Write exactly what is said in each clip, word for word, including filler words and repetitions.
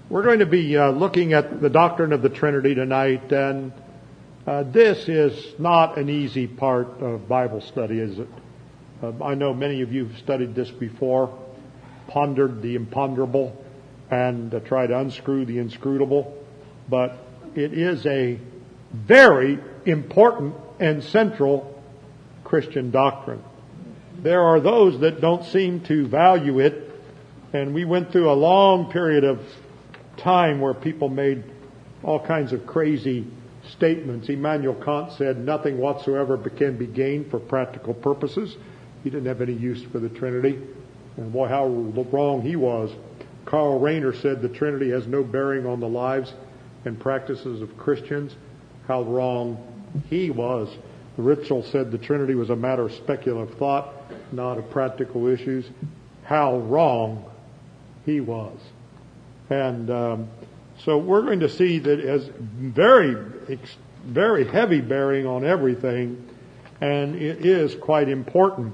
We're going to be uh, looking at the doctrine of the Trinity tonight, and uh, this is not an easy part of Bible study, is it? Uh, I know many of you have studied this before, pondered the imponderable, and uh, tried to unscrew the inscrutable, but it is a very important and central Christian doctrine. There are those that don't seem to value it, and we went through a long period of time where people made all kinds of crazy statements. Immanuel Kant said nothing whatsoever can be gained for practical purposes. He didn't have any use for the Trinity. And boy, how wrong he was. Karl Rahner said the Trinity has no bearing on the lives and practices of Christians. How wrong he was. Ritschl said the Trinity was a matter of speculative thought, not of practical issues. How wrong he was. And um, so we're going to see that it has very, very heavy bearing on everything, and it is quite important.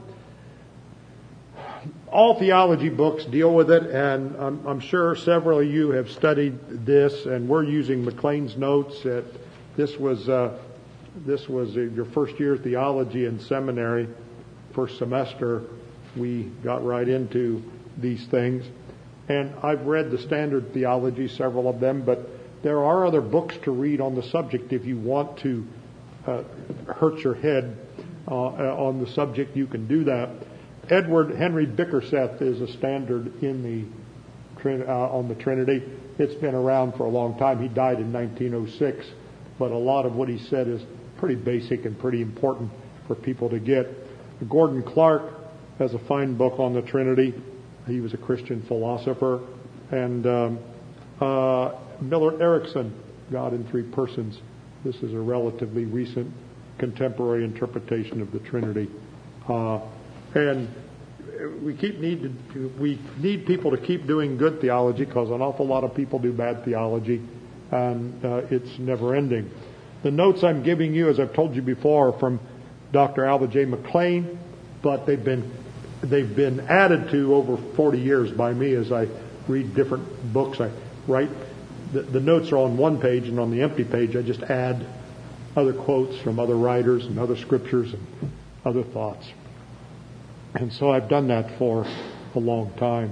All theology books deal with it, and I'm, I'm sure several of you have studied this, and we're using McLean's notes. That this was uh, this was your first year theology in seminary, first semester. We got right into these things. And I've read the standard theology, several of them, but there are other books to read on the subject if you want to uh, hurt your head uh, on the subject. You can do that. Edward Henry Bickerseth is a standard in the uh, on the Trinity. It's been around for a long time. He died in nineteen oh six, but a lot of what he said is pretty basic and pretty important for people to get. Gordon Clark has a fine book on the Trinity. He was a Christian philosopher. And um, uh, Millard Erickson, God in Three Persons. This is a relatively recent contemporary interpretation of the Trinity. Uh, and we keep need to, we need people to keep doing good theology, because an awful lot of people do bad theology, and uh, it's never ending. The notes I'm giving you, as I've told you before, are from Doctor Alva J. McLean, but they've been They've been added to over forty years by me as I read different books. I write, the, the notes are on one page, and on the empty page I just add other quotes from other writers and other scriptures and other thoughts. And so I've done that for a long time.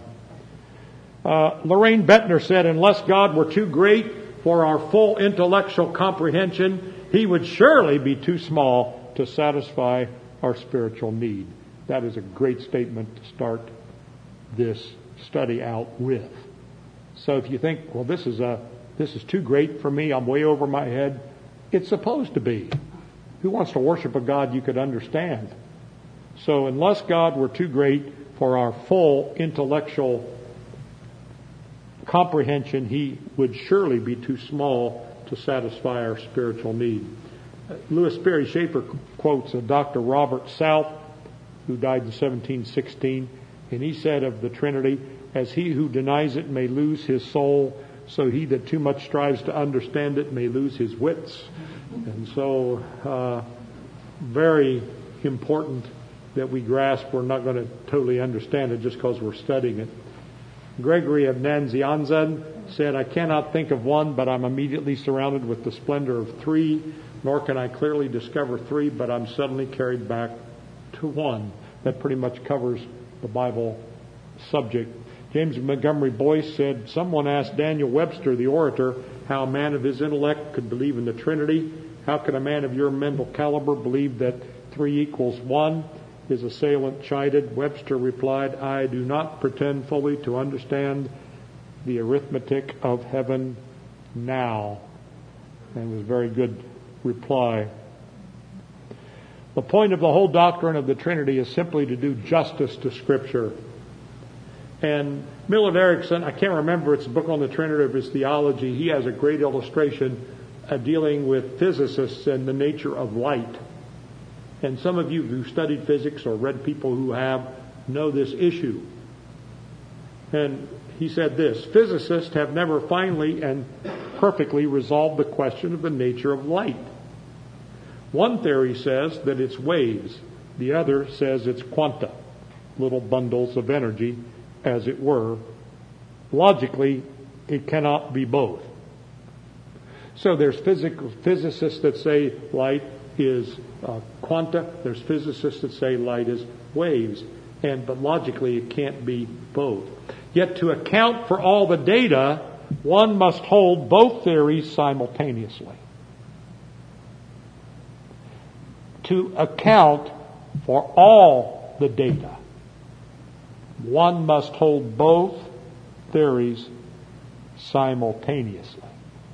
Uh, Lorraine Bettner said, unless God were too great for our full intellectual comprehension, He would surely be too small to satisfy our spiritual need. That is a great statement to start this study out with. So if you think, well, this is a this is too great for me, I'm way over my head, it's supposed to be. Who wants to worship a God you could understand? So unless God were too great for our full intellectual comprehension, He would surely be too small to satisfy our spiritual need. Louis Sperry Schaeffer quotes a Doctor Robert South, who died in seventeen sixteen, and he said of the Trinity, as he who denies it may lose his soul, so he that too much strives to understand it may lose his wits. And so, uh, very important that we grasp we're not going to totally understand it just because we're studying it. Gregory of Nazianzen said, I cannot think of one, but I'm immediately surrounded with the splendor of three, nor can I clearly discover three, but I'm suddenly carried back to one. That pretty much covers the Bible subject. James Montgomery Boyce said, someone asked Daniel Webster, the orator, how a man of his intellect could believe in the Trinity. How can a man of your mental caliber believe that three equals one? His assailant chided. Webster replied, I do not pretend fully to understand the arithmetic of heaven now. And it was a very good reply. The point of the whole doctrine of the Trinity is simply to do justice to Scripture. And Millard Erickson, I can't remember, it's a book on the Trinity of his theology. He has a great illustration uh, dealing with physicists and the nature of light. And some of you who studied physics or read people who have know this issue. And he said this, physicists have never finally and perfectly resolved the question of the nature of light. One theory says that it's waves. The other says it's quanta, little bundles of energy, as it were. Logically, it cannot be both. So there's physical, physicists that say light is uh, quanta. There's physicists that say light is waves. And but logically it can't be both. Yet to account for all the data, one must hold both theories simultaneously. To account for all the data, one must hold both theories simultaneously.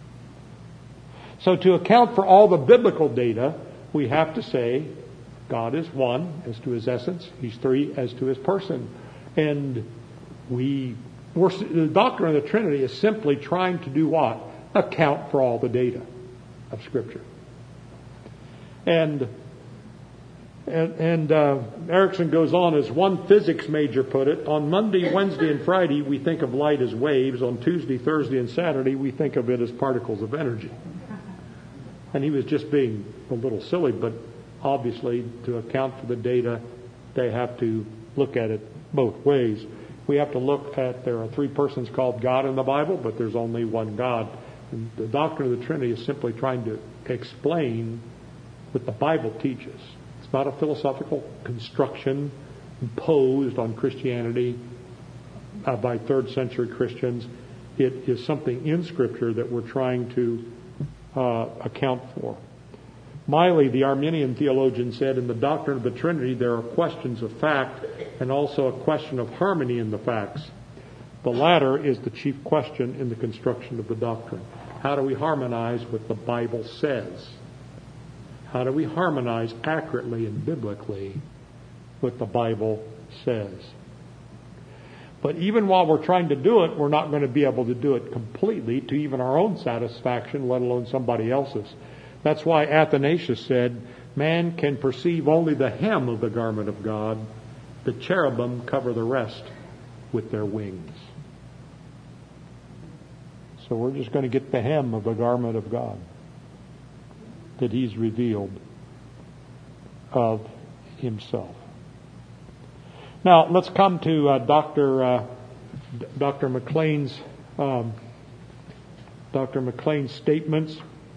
So to account for all the biblical data, we have to say God is one as to His essence. He's three as to His person. And we, we're, the doctrine of the Trinity is simply trying to do what? Account for all the data of Scripture. And and, and uh, Erickson goes on, as one physics major put it, on Monday, Wednesday, and Friday we think of light as waves. On Tuesday, Thursday, and Saturday we think of it as particles of energy. And he was just being a little silly, but obviously, to account for the data, they have to look at it both ways. We have to look at, there are three persons called God in the Bible, but there's only one God. And the doctrine of the Trinity is simply trying to explain what the Bible teaches. It's not a philosophical construction imposed on Christianity uh, by third century Christians. It is something in Scripture that we're trying to uh, account for. Miley, the Arminian theologian, said, in the doctrine of the Trinity there are questions of fact and also a question of harmony in the facts. The latter is the chief question in the construction of the doctrine. How do we harmonize what the Bible says? How do we harmonize accurately and biblically what the Bible says? But even while we're trying to do it, we're not going to be able to do it completely to even our own satisfaction, let alone somebody else's. That's why Athanasius said, man can perceive only the hem of the garment of God. The cherubim cover the rest with their wings. So we're just going to get the hem of the garment of God that He's revealed of Himself. Now, let's come to uh, Doctor Uh, Doctor McLean's um, Doctor McLean's statements.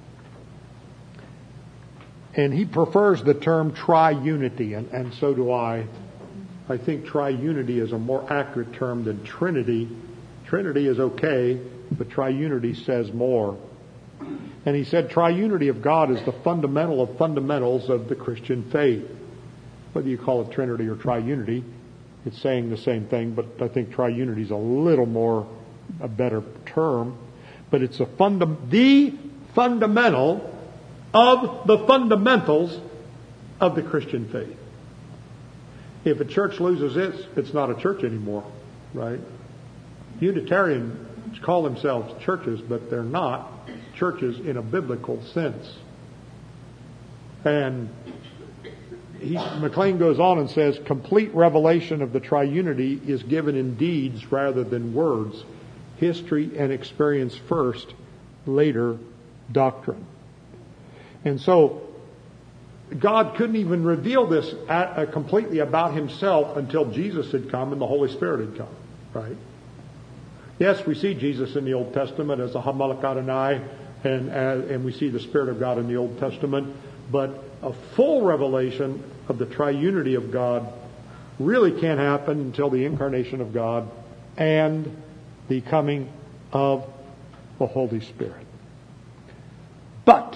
And he prefers the term triunity, and, and so do I. I think triunity is a more accurate term than Trinity. Trinity is okay, but triunity says more. And he said triunity of God is the fundamental of fundamentals of the Christian faith. Whether you call it Trinity or triunity, it's saying the same thing, but I think triunity is a little more, a better term. But it's a funda- the fundamental of the fundamentals of the Christian faith. If a church loses its, it's not a church anymore, right? Unitarians call themselves churches, but they're not churches in a biblical sense. And he, McLean goes on and says, complete revelation of the triunity is given in deeds rather than words. History and experience first, later doctrine. And so, God couldn't even reveal this at, uh, completely about Himself until Jesus had come and the Holy Spirit had come, right? Yes, we see Jesus in the Old Testament as a Hamalek Adonai, and, uh, and we see the Spirit of God in the Old Testament, but a full revelation of the triunity of God really can't happen until the incarnation of God and the coming of the Holy Spirit. But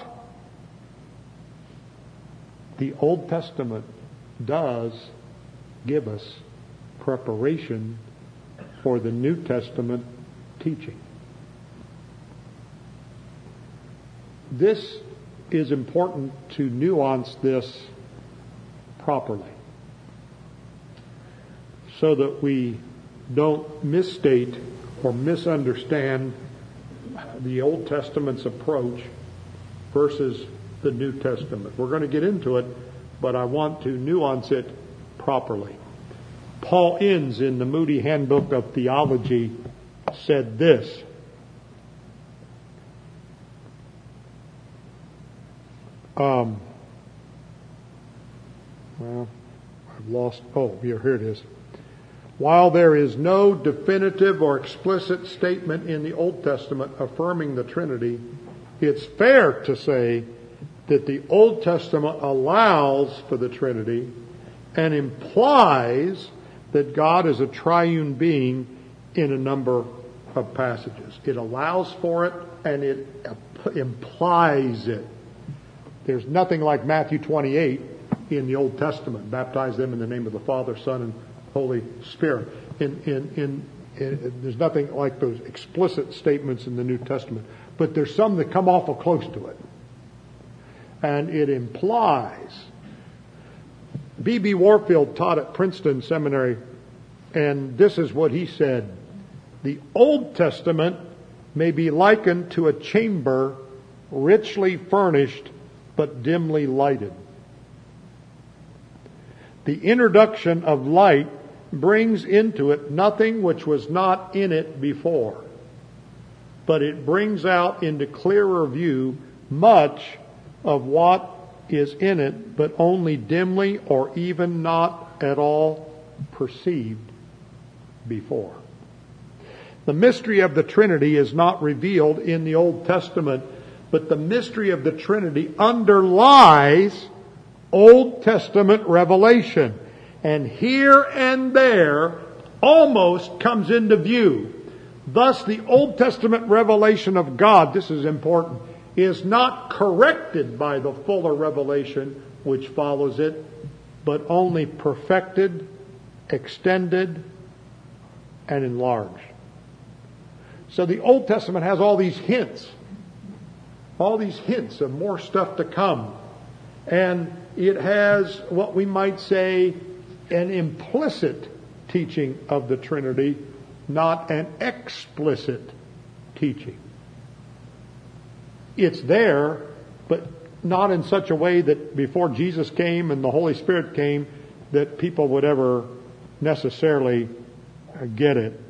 the Old Testament does give us preparation for the New Testament teaching. This is important to nuance this properly so that we don't misstate or misunderstand the Old Testament's approach versus the New Testament. We're going to get into it, but I want to nuance it properly. Paul Inns, in the Moody Handbook of Theology, said this: um, well, I've lost, oh, here, here it is. While there is no definitive or explicit statement in the Old Testament affirming the Trinity, it's fair to say that the Old Testament allows for the Trinity and implies that God is a triune being in a number of passages. It allows for it and it implies it. There's nothing like Matthew twenty-eight in the Old Testament. Baptize them in the name of the Father, Son, and Holy Spirit. In, in, in, in, there's nothing like those explicit statements in the New Testament. But there's some that come awful close to it. And it implies. B B Warfield taught at Princeton Seminary, and this is what he said. The Old Testament may be likened to a chamber richly furnished but dimly lighted. The introduction of light brings into it nothing which was not in it before, but it brings out into clearer view much of what is in it, but only dimly or even not at all perceived before. The mystery of the Trinity is not revealed in the Old Testament, but the mystery of the Trinity underlies Old Testament revelation. And here and there almost comes into view. Thus the Old Testament revelation of God, this is important, is not corrected by the fuller revelation which follows it, but only perfected, extended, and enlarged. So the Old Testament has all these hints, all these hints of more stuff to come. And it has what we might say an implicit teaching of the Trinity, not an explicit teaching. It's there, but not in such a way that before Jesus came and the Holy Spirit came, that people would ever necessarily get it.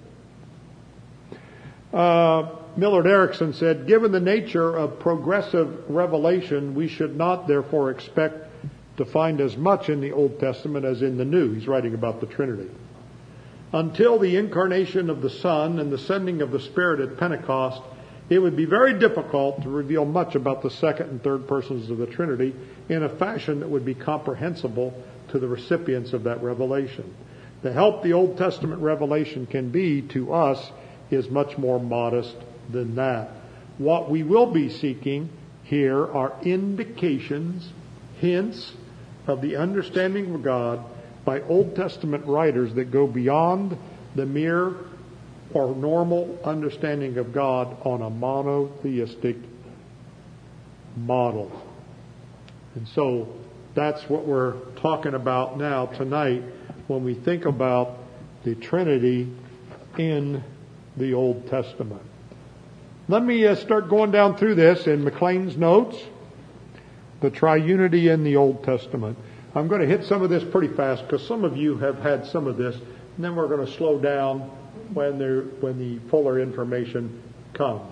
Uh, Millard Erickson said, given the nature of progressive revelation, we should not therefore expect to find as much in the Old Testament as in the New. He's writing about the Trinity. Until the incarnation of the Son and the sending of the Spirit at Pentecost, it would be very difficult to reveal much about the second and third persons of the Trinity in a fashion that would be comprehensible to the recipients of that revelation. The help the Old Testament revelation can be to us is much more modest than that. What we will be seeking here are indications, hints of the understanding of God by Old Testament writers that go beyond the mere or normal understanding of God on a monotheistic model. And so that's what we're talking about now tonight when we think about the Trinity in the Old Testament. Let me uh, start going down through this in McLean's notes. The triunity in the Old Testament. I'm going to hit some of this pretty fast because some of you have had some of this, and then we're going to slow down when there when the fuller information comes.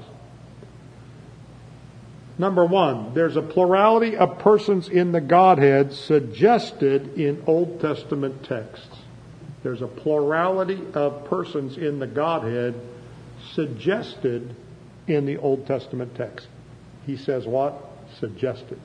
Number one, there's a plurality of persons in the Godhead suggested in Old Testament texts. There's a plurality of persons in the Godhead suggested in the Old Testament text. He says what? Suggested.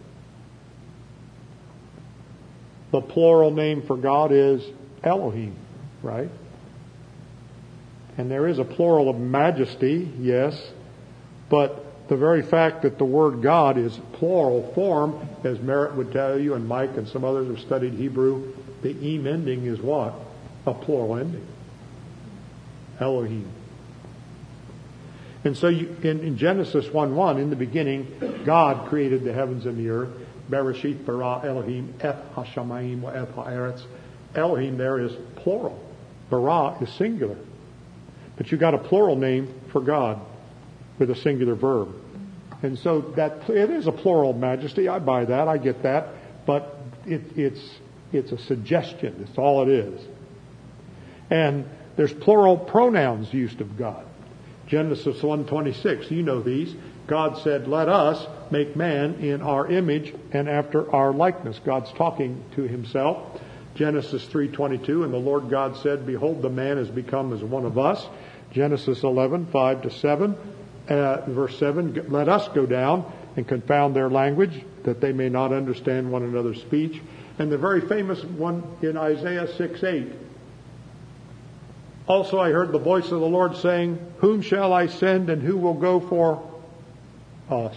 The plural name for God is Elohim, right? And there is a plural of majesty, yes, but the very fact that the word God is plural form, as Merritt would tell you, and Mike and some others have studied Hebrew, the im ending is what? A plural ending. Elohim. And so you, in, in Genesis one one, in the beginning, God created the heavens and the earth. Bereshit bara Elohim et hashamayim wa et ha'eretz. Elohim there is plural. Bara is singular. But you got a plural name for God with a singular verb. And so that it is a plural majesty. I buy that. I get that. But it, it's it's a suggestion. That's all it is. And there's plural pronouns used of God. Genesis one twenty-six, you know these. God said, let us make man in our image and after our likeness. God's talking to himself. Genesis three twenty-two, and the Lord God said, behold, the man has become as one of us. Genesis eleven, five to seven, uh, verse seven, let us go down and confound their language, that they may not understand one another's speech. And the very famous one in Isaiah six eight. Also I heard the voice of the Lord saying, whom shall I send and who will go for us?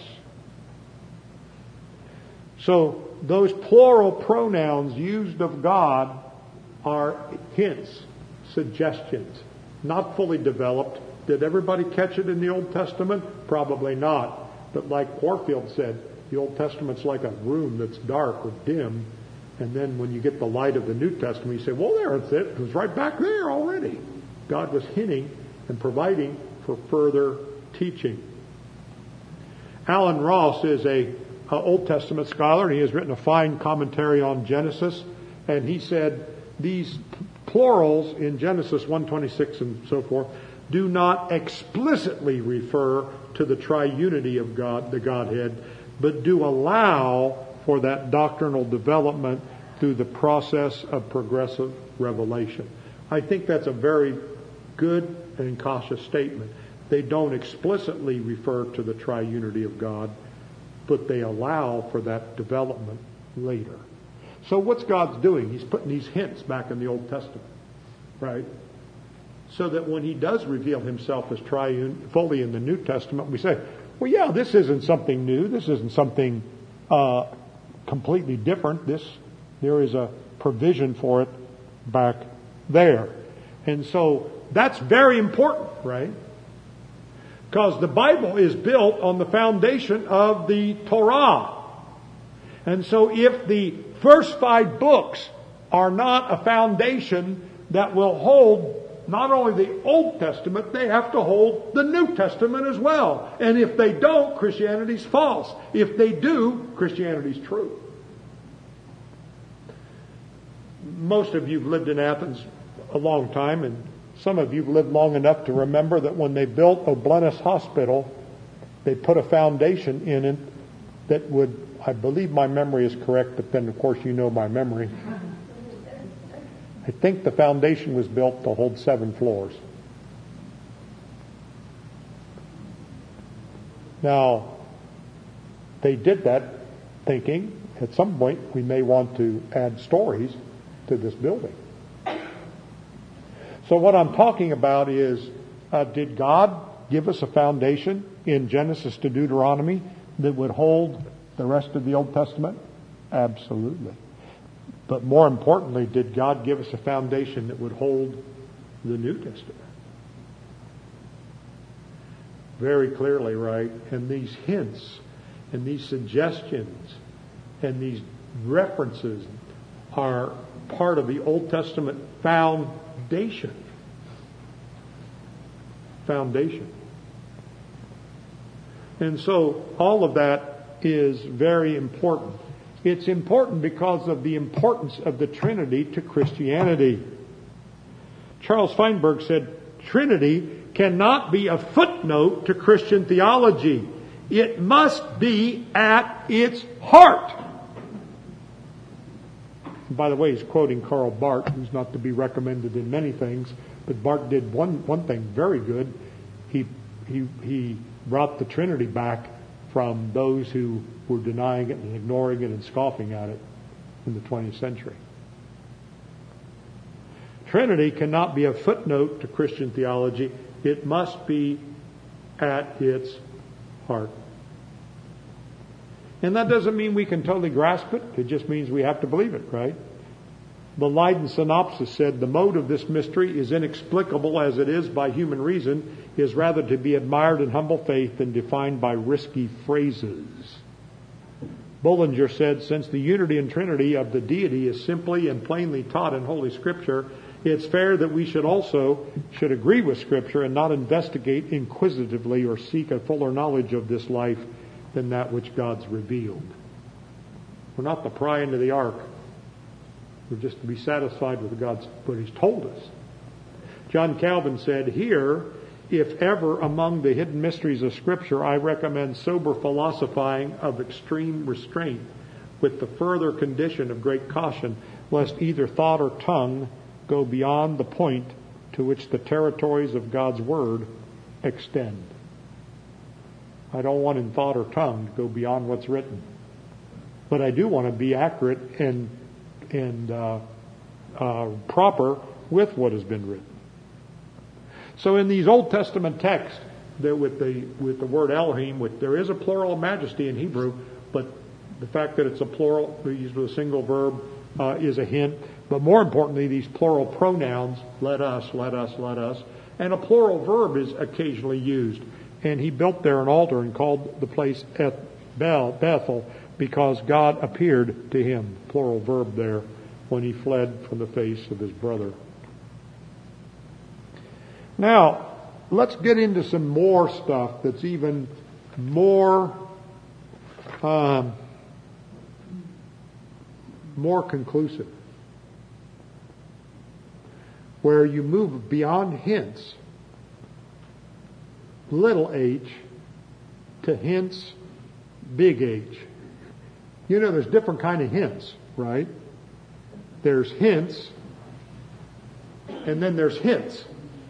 So those plural pronouns used of God are hints, suggestions, not fully developed. Did everybody catch it in the Old Testament? Probably not. But like Warfield said, the Old Testament's like a room that's dark or dim. And then when you get the light of the New Testament, you say, well, there it's it. It was right back there already. God was hinting and providing for further teaching. Alan Ross is a, a Old Testament scholar, and he has written a fine commentary on Genesis. And he said these plurals in Genesis one twenty-six and so forth do not explicitly refer to the triunity of God, the Godhead, but do allow for that doctrinal development through the process of progressive revelation. I think that's a very good and cautious statement. They don't explicitly refer to the triunity of God, but they allow for that development later. So what's God's doing? He's putting these hints back in the Old Testament, right? So that when He does reveal Himself as triune fully in the New Testament, we say, well, yeah, this isn't something new. This isn't something uh, completely different. This, there is a provision for it back there. And so that's very important, right? Because the Bible is built on the foundation of the Torah. And so if the first five books are not a foundation that will hold not only the Old Testament, they have to hold the New Testament as well. And if they don't, Christianity's false. If they do, Christianity's true. Most of you have lived in Athens a long time, and some of you have lived long enough to remember that when they built Oblenis Hospital, they put a foundation in it that would, I believe my memory is correct, but then of course you know my memory. I think the foundation was built to hold seven floors. Now, they did that thinking at some point we may want to add stories to this building. So what I'm talking about is, uh, did God give us a foundation in Genesis to Deuteronomy that would hold the rest of the Old Testament? Absolutely. But more importantly, did God give us a foundation that would hold the New Testament? Very clearly, right? And these hints and these suggestions and these references are part of the Old Testament foundation. Foundation. And so all of that is very important. It's important because of the importance of the Trinity to Christianity. Charles Feinberg said, Trinity cannot be a footnote to Christian theology. It must be at its heart. And by the way, he's quoting Karl Barth, who's not to be recommended in many things, but Barth did one, one thing very good. He, he, he brought the Trinity back from those who were denying it and ignoring it and scoffing at it in the twentieth century. Trinity cannot be a footnote to Christian theology. It must be at its heart. And that doesn't mean we can totally grasp it. It just means we have to believe it, right? The Leiden Synopsis said, the mode of this mystery is inexplicable as it is by human reason, is rather to be admired in humble faith than defined by risky phrases. Bullinger said, since the unity and Trinity of the deity is simply and plainly taught in Holy Scripture, it's fair that we should also should agree with Scripture and not investigate inquisitively or seek a fuller knowledge of this life than that which God's revealed. We're not to pry into the ark. We're just to be satisfied with God's, what He's told us. John Calvin said, here, if ever among the hidden mysteries of Scripture, I recommend sober philosophizing of extreme restraint with the further condition of great caution, lest either thought or tongue go beyond the point to which the territories of God's Word extend. I don't want in thought or tongue to go beyond what's written. But I do want to be accurate and, and uh, uh, proper with what has been written. So in these Old Testament texts, there with the with the word Elohim, with, there is a plural of majesty in Hebrew, but the fact that it's a plural, used with a single verb, uh, is a hint. But more importantly, these plural pronouns, let us, let us, let us, and a plural verb is occasionally used. And he built there an altar and called the place Bethel because God appeared to him, plural verb there, when he fled from the face of his brother. Now, let's get into some more stuff that's even more um, more conclusive, where you move beyond hints, little h, to hints, big H. You know, there's different kind of hints, right? There's hints, and then there's hints.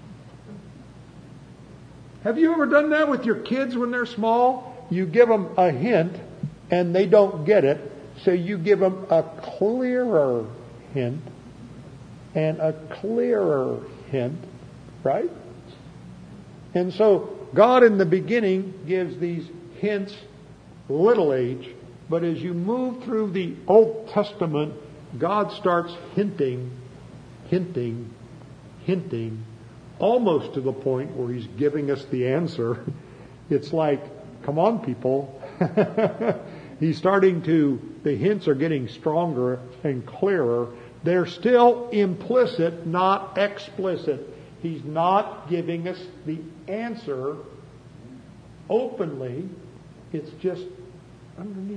Have you ever done that with your kids when they're small? You give them a hint, and they don't get it, so you give them a clearer hint, and a clearer hint, right? And so God in the beginning gives these hints, little h, but as you move through the Old Testament, God starts hinting, hinting, hinting, almost to the point where he's giving us the answer. It's like, come on, people. He's starting to, the hints are getting stronger and clearer. They're still implicit, not explicit. He's not giving us the answer openly. It's just underneath.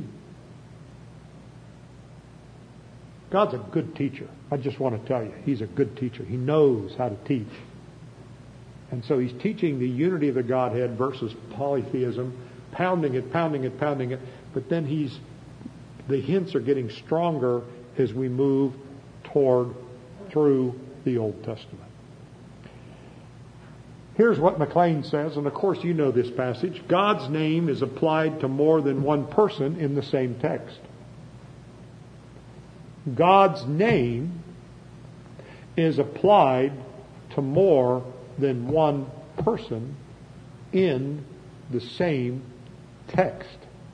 God's a good teacher. I just want to tell you, he's a good teacher. He knows how to teach. And so he's teaching the unity of the Godhead versus polytheism, pounding it, pounding it, pounding it. But then he's, the hints are getting stronger as we move toward, through the Old Testament. Here's what McLean says, and of course you know this passage. God's name is applied to more than one person in the same text. God's name is applied to more than one person in the same text.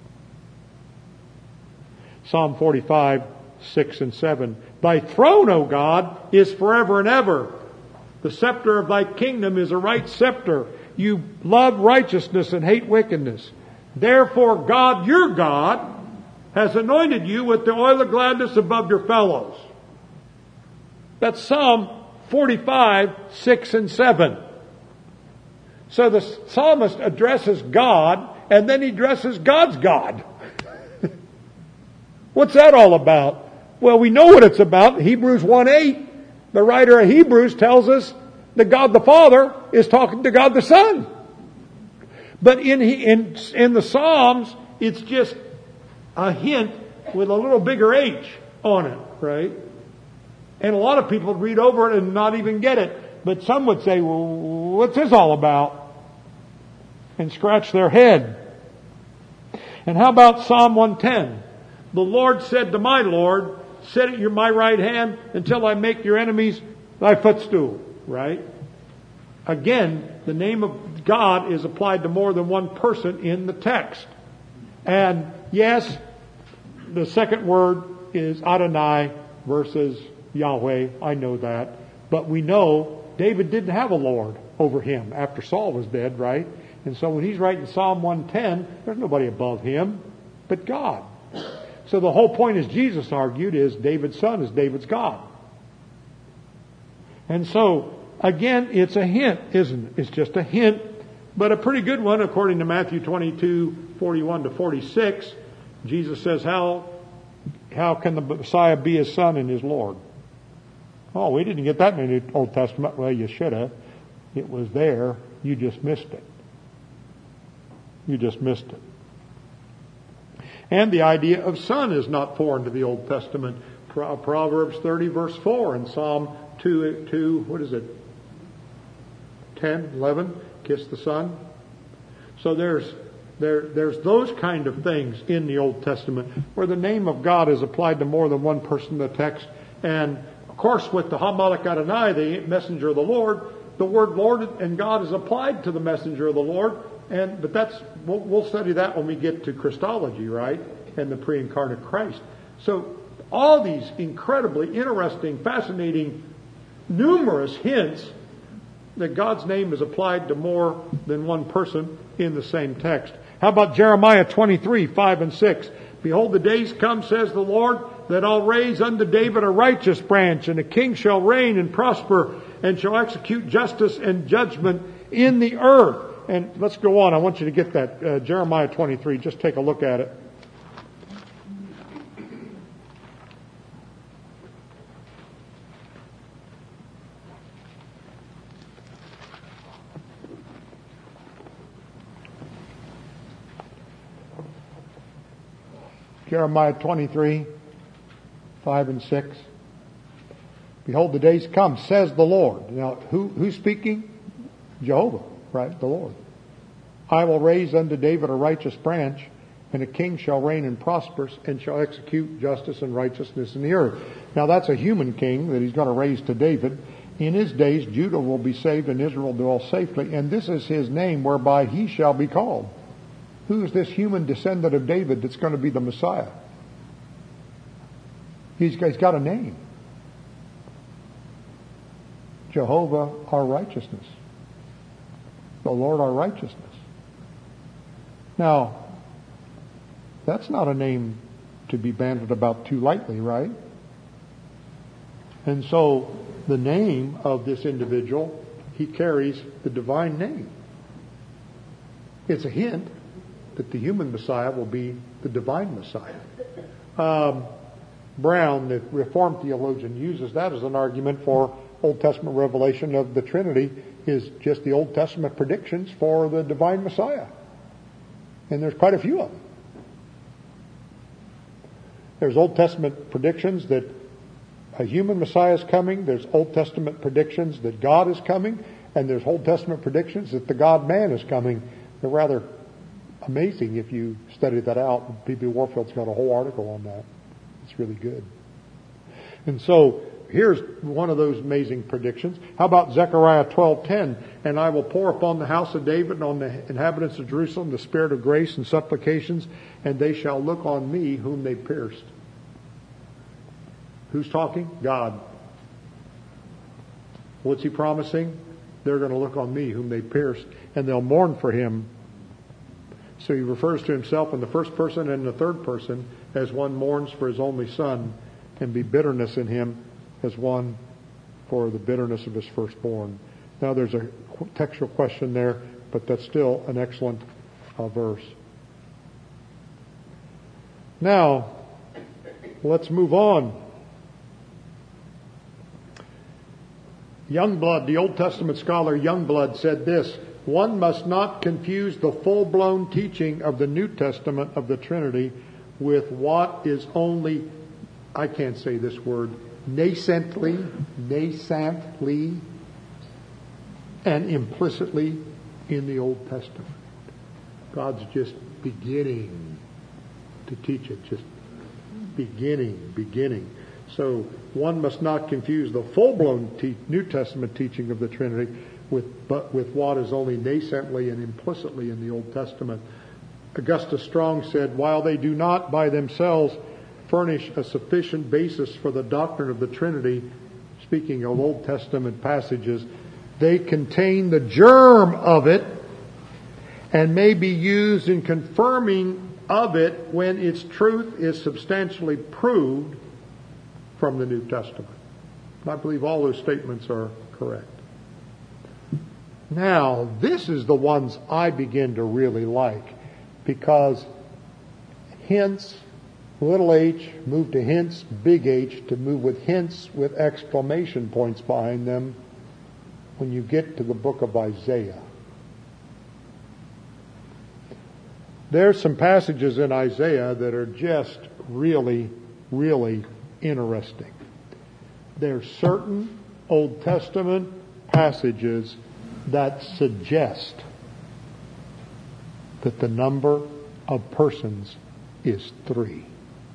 Psalm forty-five, six and seven. Thy throne, O God, is forever and ever. The scepter of thy kingdom is a right scepter. You love righteousness and hate wickedness. Therefore God, your God, has anointed you with the oil of gladness above your fellows. That's Psalm forty-five, six and seven. So the psalmist addresses God, and then he addresses God's God. What's that all about? Well, we know what it's about. Hebrews one eight, the writer of Hebrews tells us that God the Father is talking to God the Son. But in, in, in the Psalms, it's just a hint with a little bigger H on it, right? And a lot of people read over it and not even get it. But some would say, well, what's this all about? And scratch their head. And how about Psalm one ten? The Lord said to my Lord, sit at your my right hand until I make your enemies thy footstool. Right? Again, the name of God is applied to more than one person in the text. And yes, the second word is Adonai versus Yahweh. I know that. But we know David didn't have a Lord over him after Saul was dead, right? And so when he's writing Psalm one ten, there's nobody above him but God. So the whole point, as Jesus argued, is David's son is David's God. And so, again, it's a hint, isn't it? It's just a hint, but a pretty good one according to Matthew twenty-two, forty-one to forty-six. Jesus says, how, how can the Messiah be his son and his Lord? Oh, we didn't get that in the Old Testament. Well, you should have. It was there. You just missed it. You just missed it. And the idea of son is not foreign to the Old Testament. Proverbs thirty verse four and Psalm two, two, what is it? ten, eleven, kiss the Son. So there's, there, there's those kind of things in the Old Testament where the name of God is applied to more than one person in the text. And of course with the Hamalek Adonai, the messenger of the Lord, the word Lord and God is applied to the messenger of the Lord. And, but that's, we'll, we'll study that when we get to Christology, right? And the pre-incarnate Christ. So all these incredibly interesting, fascinating, numerous hints that God's name is applied to more than one person in the same text. How about Jeremiah twenty-three, five and six? Behold, the days come, says the Lord, that I'll raise unto David a righteous branch, and a king shall reign and prosper, and shall execute justice and judgment in the earth. And let's go on. I want you to get that. Uh, Jeremiah twenty-three. Just take a look at it. Jeremiah twenty-three, five and six. Behold, the days come, says the Lord. Now, who, who's speaking? Jehovah, right? The Lord. I will raise unto David a righteous branch, and a king shall reign and prosper, and shall execute justice and righteousness in the earth. Now, that's a human king that he's going to raise to David. In his days, Judah will be saved, and Israel dwell safely, and this is his name whereby he shall be called. Who is this human descendant of David that's going to be the Messiah? He's, he's got a name. Jehovah our righteousness. The Lord our righteousness. Now, that's not a name to be bandied about too lightly, right? And so, the name of this individual, he carries the divine name. It's a hint that the human Messiah will be the divine Messiah. Um, Brown, the Reformed theologian, uses that as an argument for Old Testament revelation of the Trinity is just the Old Testament predictions for the divine Messiah. And there's quite a few of them. There's Old Testament predictions that a human Messiah is coming. There's Old Testament predictions that God is coming. And there's Old Testament predictions that the God-man is coming. They're rather amazing if you study that out. P B Warfield's got a whole article on that. It's really good. And so, here's one of those amazing predictions. How about Zechariah twelve ten? And I will pour upon the house of David and on the inhabitants of Jerusalem the spirit of grace and supplications, and they shall look on me whom they pierced. Who's talking? God. What's he promising? They're going to look on me whom they pierced, and they'll mourn for him. So he refers to himself in the first person and the third person as one mourns for his only son, and be bitterness in him as one for the bitterness of his firstborn. Now there's a textual question there, but that's still an excellent uh, verse. Now, let's move on. Youngblood, the Old Testament scholar Youngblood, said this: one must not confuse the full-blown teaching of the New Testament of the Trinity with what is only, I can't say this word, nascently, nascently, and implicitly in the Old Testament. God's just beginning to teach it, just beginning, beginning. So one must not confuse the full-blown te- New Testament teaching of the Trinity with but with what is only nascently and implicitly in the Old Testament. Augustus Strong said, while they do not by themselves furnish a sufficient basis for the doctrine of the Trinity, speaking of Old Testament passages, they contain the germ of it and may be used in confirming of it when its truth is substantially proved from the New Testament. I believe all those statements are correct. Now, this is the ones I begin to really like, because hints, little h, move to hints, big H, to move with hints with exclamation points behind them when you get to the book of Isaiah. There's some passages in Isaiah that are just really, really interesting. There's certain Old Testament passages that suggest that the number of persons is three.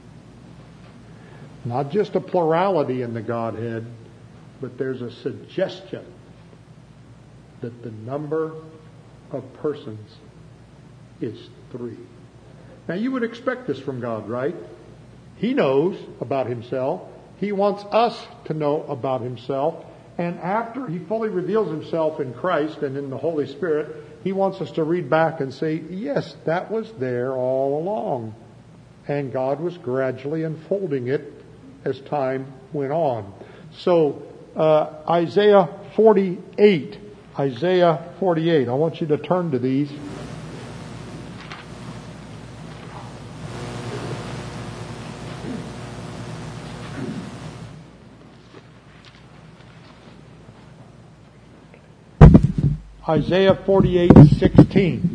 Not just a plurality in the Godhead, but there's a suggestion that the number of persons is three. Now you would expect this from God, right? He knows about Himself. He wants us to know about Himself. And after He fully reveals Himself in Christ and in the Holy Spirit, He wants us to read back and say, yes, that was there all along. And God was gradually unfolding it as time went on. So, uh, Isaiah forty-eight. Isaiah forty-eight. I want you to turn to these. Isaiah forty-eight sixteen.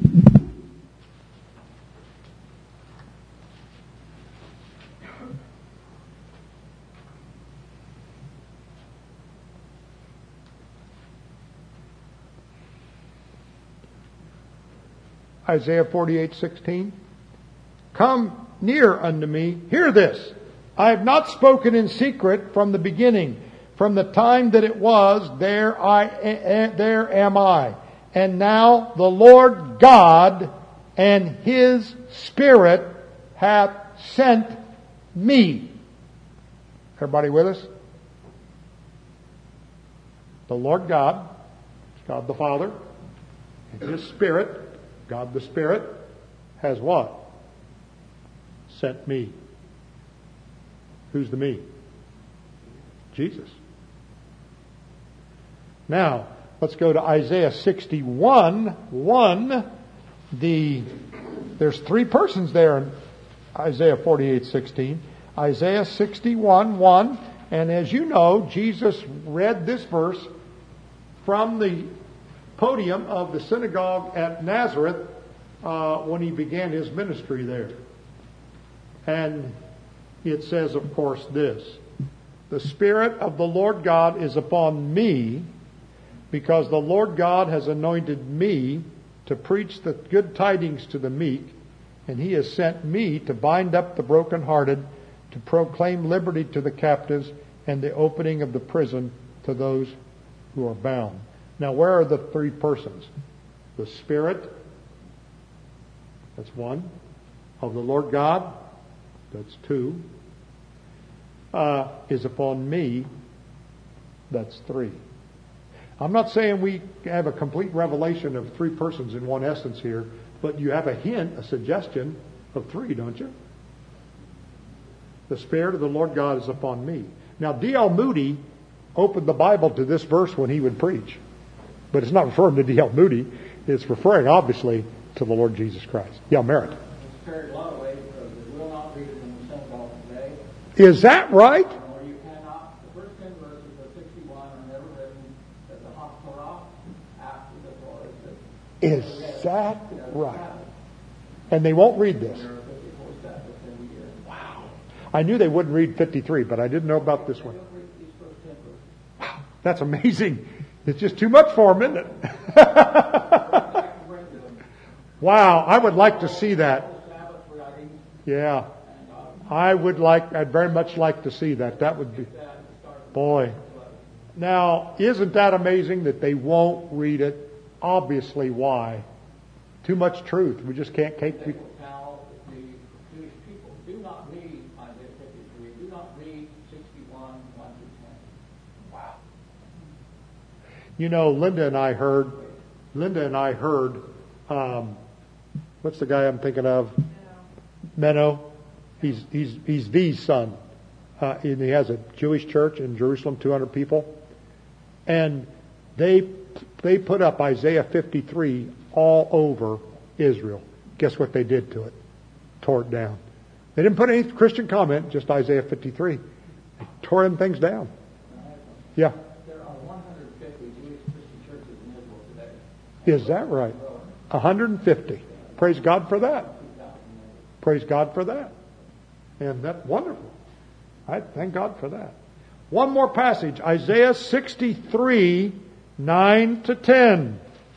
Isaiah forty-eight sixteen. Come near unto me. Hear this. I have not spoken in secret from the beginning. From the time that it was, there I, there am I. And now the Lord God and His Spirit hath sent me. Everybody with us? The Lord God, God the Father, and His Spirit, God the Spirit, has what? Sent me. Who's the me? Jesus. Now, let's go to Isaiah sixty-one one. The, there's three persons there in Isaiah forty-eight sixteen. Isaiah sixty-one one. And as you know, Jesus read this verse from the podium of the synagogue at Nazareth uh, when He began His ministry there. And it says, of course, this. The Spirit of the Lord God is upon me, because the Lord God has anointed me to preach the good tidings to the meek, and He has sent me to bind up the brokenhearted, to proclaim liberty to the captives, and the opening of the prison to those who are bound. Now, where are the three persons? The Spirit, that's one. Of the Lord God, that's two. Uh, is upon me, that's three. I'm not saying we have a complete revelation of three persons in one essence here, but you have a hint, a suggestion of three, don't you? The Spirit of the Lord God is upon me. Now, D L Moody opened the Bible to this verse when he would preach. But it's not referring to D L Moody. It's referring, obviously, to the Lord Jesus Christ. Yeah, Merritt. It's carried a lot of weight because they will not read it in the synagogue today. Is that right? Or you cannot. The first ten verses of sixty-one are never written as the Haftorah after the Torah is written. Is that right? And they won't read this. Wow. I knew they wouldn't read fifty-three, but I didn't know about this one. Wow. That's amazing. It's just too much for them, isn't it? Wow. I would like to see that. Yeah. I would like, I'd very much like to see that. That would be, boy. Now, isn't that amazing that they won't read it? Obviously, why? Too much truth. We just can't take. They will tell the Jewish people, do not read Isaiah fifty-three. Do not read sixty-one, one through ten. Wow. You know, Linda and I heard, Linda and I heard, um, what's the guy I'm thinking of? Menno. He's, he's, he's V's son. Uh, and he has a Jewish church in Jerusalem, two hundred people. And they, they put up Isaiah fifty-three all over Israel. Guess what they did to it? Tore it down. They didn't put any Christian comment, just Isaiah fifty-three. They tore them things down. Yeah. There are one hundred fifty Jewish Christian churches in Israel today. Is that right? one hundred fifty. Praise God for that. Praise God for that. And that's wonderful. I thank God for that. One more passage, Isaiah sixty-three, nine to ten.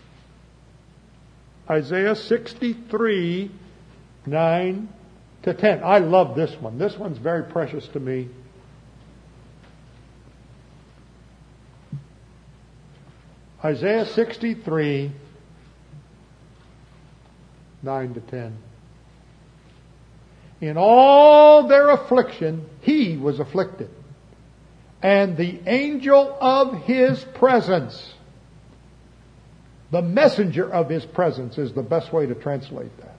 Isaiah sixty-three, nine to ten. I love this one. This one's very precious to me. Isaiah sixty-three, nine to ten. In all their affliction, he was afflicted, and the angel of his presence, the messenger of his presence is the best way to translate that.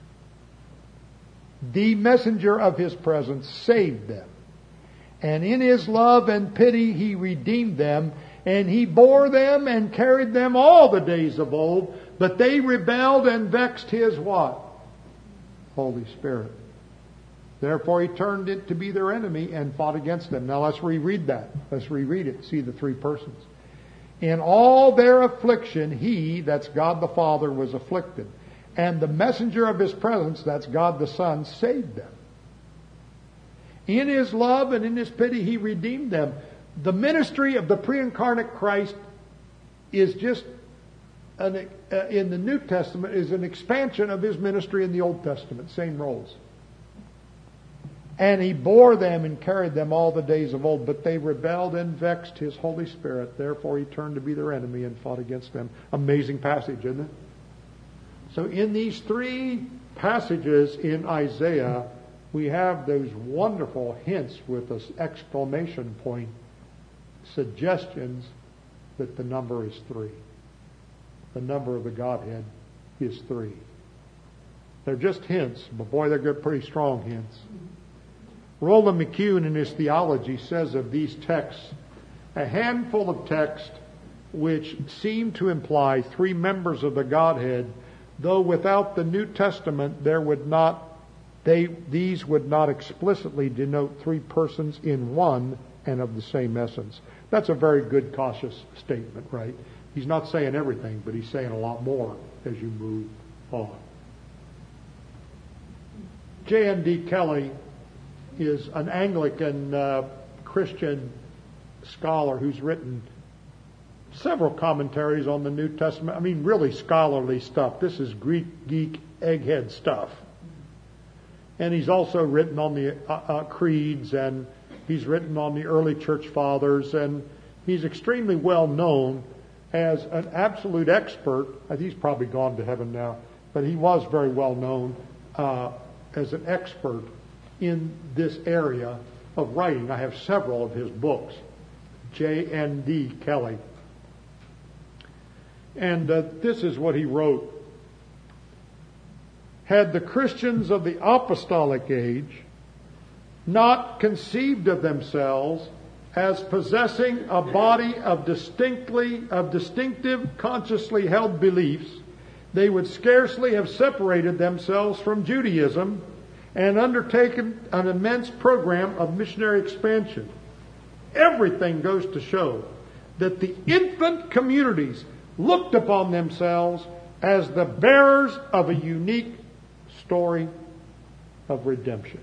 The messenger of his presence saved them. And in his love and pity he redeemed them, and he bore them and carried them all the days of old. But they rebelled and vexed his what? Holy Spirit. Therefore he turned it to be their enemy and fought against them. Now let's reread that. Let's reread it. See the three persons. In all their affliction, he, that's God the Father, was afflicted. And the messenger of his presence, that's God the Son, saved them. In his love and in his pity, he redeemed them. The ministry of the pre-incarnate Christ is just, an, uh, in the New Testament, is an expansion of his ministry in the Old Testament. Same roles. And he bore them and carried them all the days of old. But they rebelled and vexed his Holy Spirit. Therefore he turned to be their enemy and fought against them. Amazing passage, isn't it? So in these three passages in Isaiah, we have those wonderful hints with this exclamation point, suggestions that the number is three. The number of the Godhead is three. They're just hints, but boy, they're good, pretty strong hints. Roland McCune in his theology says of these texts, a handful of texts which seem to imply three members of the Godhead, though without the New Testament there would not they these would not explicitly denote three persons in one and of the same essence. That's a very good cautious statement, right? He's not saying everything, but he's saying a lot more as you move on. J N D Kelly is an Anglican uh, Christian scholar who's written several commentaries on the New Testament. I mean, really scholarly stuff. This is Greek geek egghead stuff. And he's also written on the uh, uh, creeds, and he's written on the early church fathers, and he's extremely well known as an absolute expert. I think he's probably gone to heaven now, but he was very well known uh, as an expert in this area of writing. I have several of his books. J N D Kelly. And uh, this is what he wrote. Had the Christians of the apostolic age not conceived of themselves as possessing a body of distinctly of distinctive, consciously held beliefs, they would scarcely have separated themselves from Judaism and undertaken an immense program of missionary expansion. Everything goes to show that the infant communities looked upon themselves as the bearers of a unique story of redemption.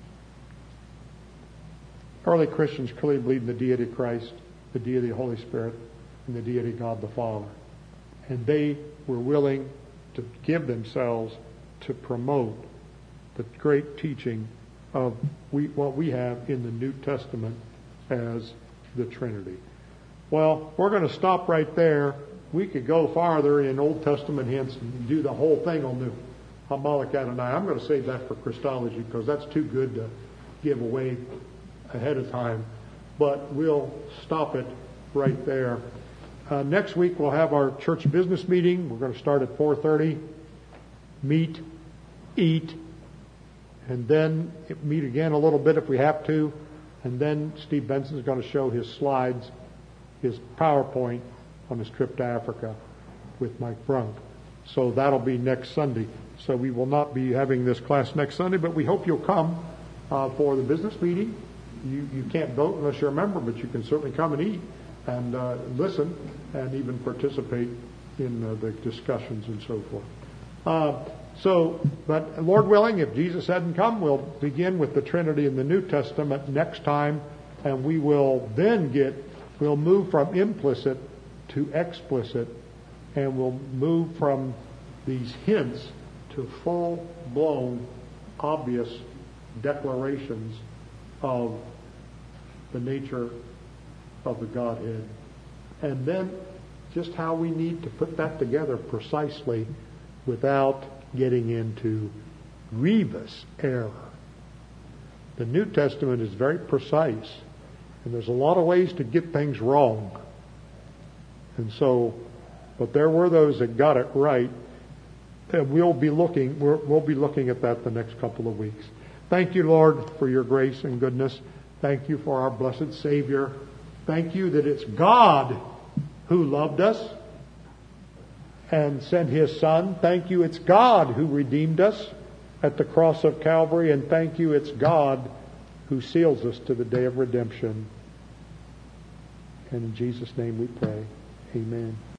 Early Christians clearly believed in the deity of Christ, the deity of the Holy Spirit, and the deity of God the Father. And they were willing to give themselves to promote the great teaching of we, what we have in the New Testament as the Trinity. Well, we're going to stop right there. We could go farther in Old Testament hints and do the whole thing on the Hamalek Adonai. I'm going to save that for Christology because that's too good to give away ahead of time. But we'll stop it right there. Uh, next week we'll have our church business meeting. We're going to start at four thirty. Meet, eat, and then meet again a little bit if we have to. And then Steve Benson is going to show his slides, his PowerPoint on his trip to Africa with Mike Brunk. So that'll be next Sunday. So we will not be having this class next Sunday, but we hope you'll come uh, for the business meeting. You you can't vote unless you're a member, but you can certainly come and eat and uh, listen and even participate in uh, the discussions and so forth. Uh, So, but Lord willing, if Jesus hadn't come, we'll begin with the Trinity in the New Testament next time, and we will then get, we'll move from implicit to explicit, and we'll move from these hints to full-blown, obvious declarations of the nature of the Godhead. And then just how we need to put that together precisely without getting into grievous error. The New Testament is very precise, and there's a lot of ways to get things wrong. And so, but there were those that got it right, and we'll be looking, we're, we'll be looking at that the next couple of weeks. Thank you, Lord, for your grace and goodness. Thank you for our blessed Savior. Thank you that it's God who loved us and sent His Son. Thank you, it's God who redeemed us at the cross of Calvary. And thank you, it's God who seals us to the day of redemption. And in Jesus' name we pray. Amen.